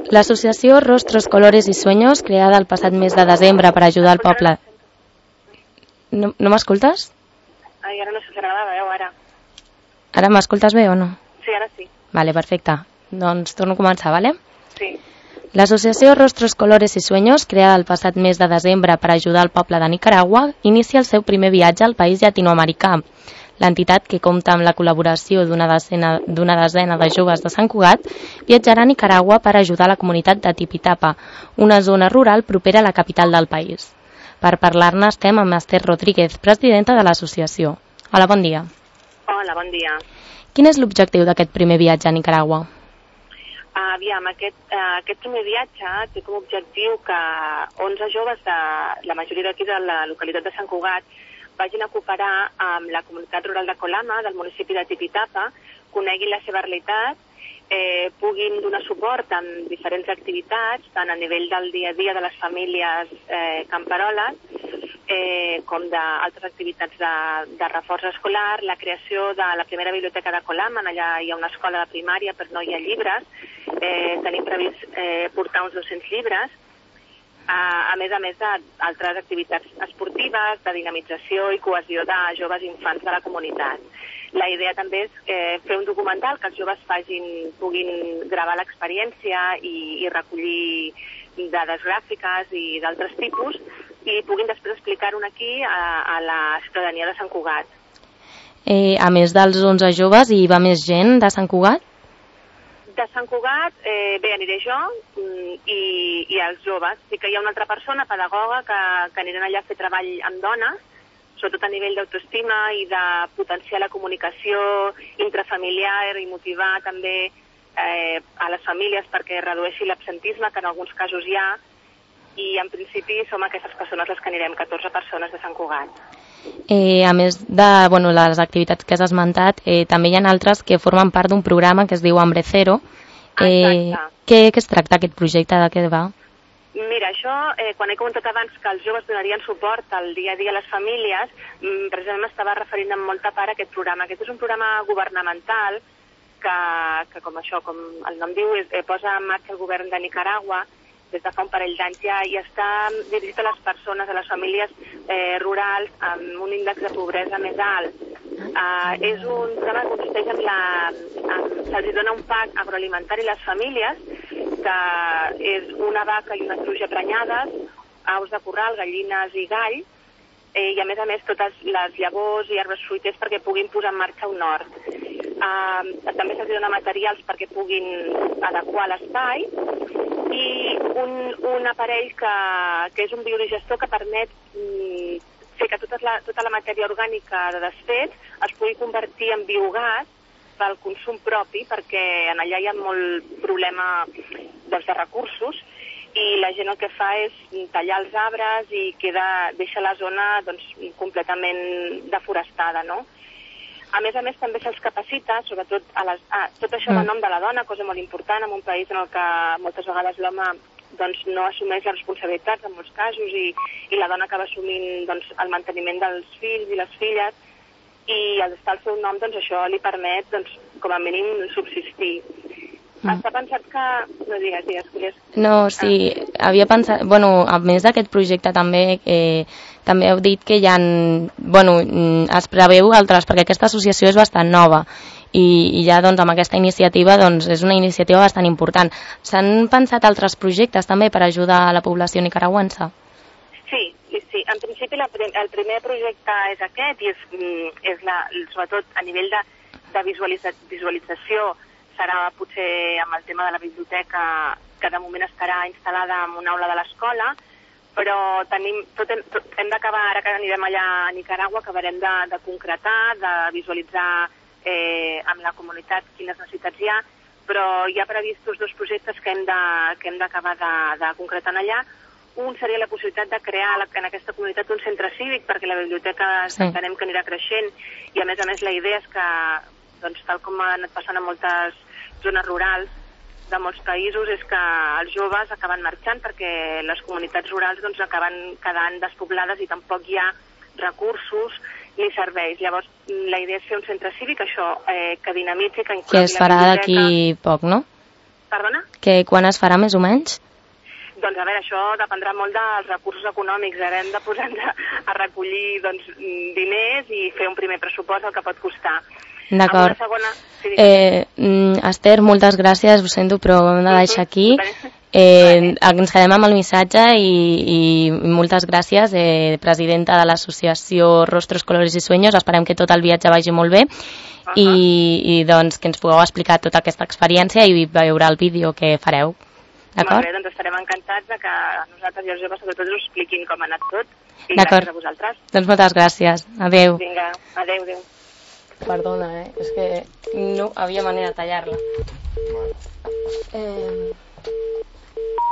L'associació Rostros, Colores y Sueños, creada el passat mes de desembre per ajudar el poble... No m'escoltes? Ai, ara no sé si la veu, ara. Ara m'escoltes bé o no? Sí, ara sí. Vale, perfecte. Doncs torno a començar, vale? Sí. L'associació Rostros, Colores y Sueños, creada el passat mes de desembre per ajudar el poble de Nicaragua, inicia el seu primer viatge al país llatinoamericà. L'entitat, que compta amb la col·laboració d'una desena de joves de Sant Cugat, viatjarà a Nicaragua per ajudar la comunitat de Tipitapa, una zona rural propera a la capital del país. Per parlar-ne estem amb Esther Rodríguez, presidenta de l'associació. Hola, bon dia. Hola, bon dia. Quin és l'objectiu d'aquest primer viatge a Nicaragua? Aviam, aquest primer viatge té com a objectiu que 11 joves, la majoria d'aquí de la localitat de Sant Cugat, vagin a cooperar amb la comunitat rural de Colama, del municipi de Tipitapa, coneguin la seva realitat, puguin donar suport amb diferents activitats, tant a nivell del dia a dia de les famílies camperoles, com d'altres activitats de reforç escolar, la creació de la primera biblioteca de Colama, allà hi ha una escola de primària però no hi ha llibres, tenim previst portar uns 200 llibres, a més d'altres activitats esportives, de dinamització i cohesió de joves i infants de la comunitat. La idea també és fer un documental que els joves puguin gravar l'experiència i recollir dades gràfiques i d'altres tipus i puguin després explicar-ho aquí a la ciutadania de Sant Cugat. A més dels 11 joves, hi va més gent de Sant Cugat? De Sant Cugat, bé, aniré jo i els joves. Sí que hi ha una altra persona, pedagoga, que aniran allà a fer treball amb dones, sobretot a nivell d'autoestima i de potenciar la comunicació intrafamiliar i motivar també a les famílies perquè redueixi l'absentisme, que en alguns casos hi ha, i en principi som aquestes persones les que anirem, 14 persones de Sant Cugat. A més de les activitats que has esmentat, també hi ha altres que formen part d'un programa que es diu Hambre Cero. Què es tracta aquest projecte, de què va? Mira, això, quan he comentat abans que els joves donarien suport al dia a dia a les famílies, precisament m'estava referint amb molta part a aquest programa. Aquest és un programa governamental que com el nom diu, posa en marxa el govern de Nicaragua des de fa un parell d'anys ja, i està dirigit a les persones, a les famílies rurals amb un índex de pobresa més alt. És un programa que consisteix se'ls dona un pack agroalimentari a les famílies, que és una vaca i una truja prenyades, aus de corral, gallines i gall, i a més totes les llavors i herbes fruiters perquè puguin posar en marxa un hort. També se'ls dona materials perquè puguin adequar l'espai, i un aparell que és un biodigestor que permet fer que tota la matèria orgànica de desfets es pugui convertir en biogàs pel consum propi, perquè en allà hi ha molt problema de recursos i la gent el que fa és tallar els arbres i deixa la zona completament deforestada, no? A més també se'ls capacita, sobretot tot això de nom de la dona, cosa molt important en un país en el que moltes vegades l'home no assumeix les responsabilitats en molts casos i la dona acaba assumint el manteniment dels fills i les filles, i al estar al seu nom això li permet com a mínim subsistir. Està pensat que... No, digues. No, sí, havia pensat... a més d'aquest projecte també heu dit que hi ha... es preveu altres, perquè aquesta associació és bastant nova i ja amb aquesta iniciativa és una iniciativa bastant important. S'han pensat altres projectes també per ajudar a la població nicaragüense? Sí. En principi el primer projecte és aquest i és sobretot a nivell de visualització serà potser amb el tema de la biblioteca, que de moment estarà instal·lada en una aula de l'escola, però hem d'acabar, ara que anirem allà a Nicaragua, acabarem de concretar, de visualitzar amb la comunitat quines necessitats hi ha, però hi ha previstos 2 projectes que hem d'acabar de concretar allà. Un seria la possibilitat de crear en aquesta comunitat un centre cívic, perquè la biblioteca entenem que anirà creixent, i a més la idea és que, tal com ha anat passant a moltes zones rurals de molts països, és que els joves acaben marxant perquè les comunitats rurals acaben quedant despoblades i tampoc hi ha recursos ni serveis. Llavors, la idea és fer un centre cívic, això, que dinamitzi, que inclogui la biblioteca. Que es farà d'aquí poc, no? Perdona? Que quan es farà més o menys? Doncs a veure, això dependrà molt dels recursos econòmics. Hem de posar-nos a recollir diners i fer un primer pressupost el que pot costar. D'acord. Sí, Esther, moltes gràcies, ho sento, però ho hem de deixar aquí. Ens quedem amb el missatge i moltes gràcies, presidenta de l'associació Rostros, Colores y Sueños. Esperem que tot el viatge vagi molt bé i doncs que ens pugueu explicar tota aquesta experiència i veure el vídeo que fareu. D'acord? Molt bé, doncs estarem encantats que nosaltres i els joves sobretot us expliquin com ha anat tot i gràcies a vosaltres. Doncs moltes gràcies. Adéu. Vinga, adéu. Perdona, és que no havia manera de tallar-la.